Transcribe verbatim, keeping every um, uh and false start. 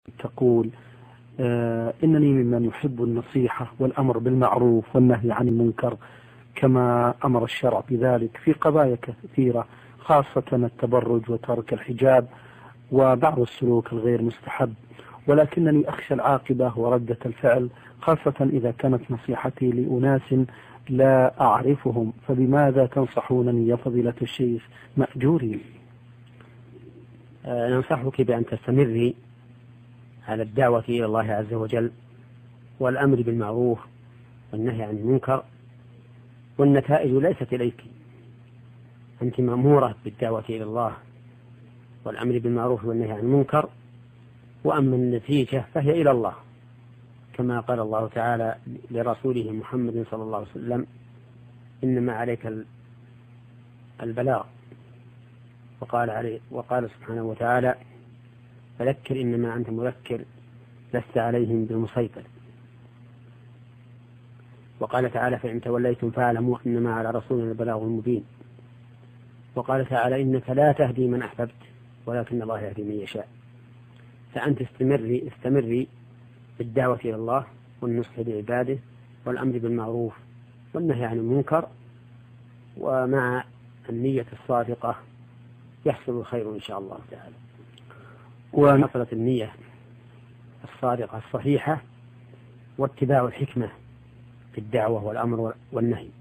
تقول آه إنني ممن يحب النصيحة والأمر بالمعروف والنهي عن المنكر كما أمر الشرع بذلك في قضايا كثيرة، خاصة التبرج وترك الحجاب وبعض السلوك الغير مستحب، ولكنني أخشى العاقبة وردة الفعل، خاصة إذا كانت نصيحتي لأناس لا أعرفهم، فبماذا تنصحونني يا فضيلة الشيخ مأجورين؟ أه ننصحك بأن تستمري على الدعوة إلى الله عز وجل والأمر بالمعروف والنهي عن المنكر، والنتائج ليست إليك، أنت مأمورة بالدعوة إلى الله والأمر بالمعروف والنهي عن المنكر، وأما النتيجة فهي إلى الله، كما قال الله تعالى لرسوله محمد صلى الله عليه وسلم: إنما عليك البلاغ. وقال, عليه وقال سبحانه وتعالى: فذكر إنما أنت مذكر لست عليهم بمسيطر. وقال تعالى: فإن توليتم فاعلموا إنما على رسولنا البلاغ المبين. وقال تعالى: إنك لا تهدي من أحببت ولكن الله يهدي من يشاء. فأنت استمري استمري بالدعوة إلى الله والنصح لعباده والأمر بالمعروف والنهي عن المنكر، ومع النية الصادقة يحصل الخير إن شاء الله تعالى. وحصلت النية الصادقة الصحيحة واتباع الحكمة في الدعوة والأمر والنهي.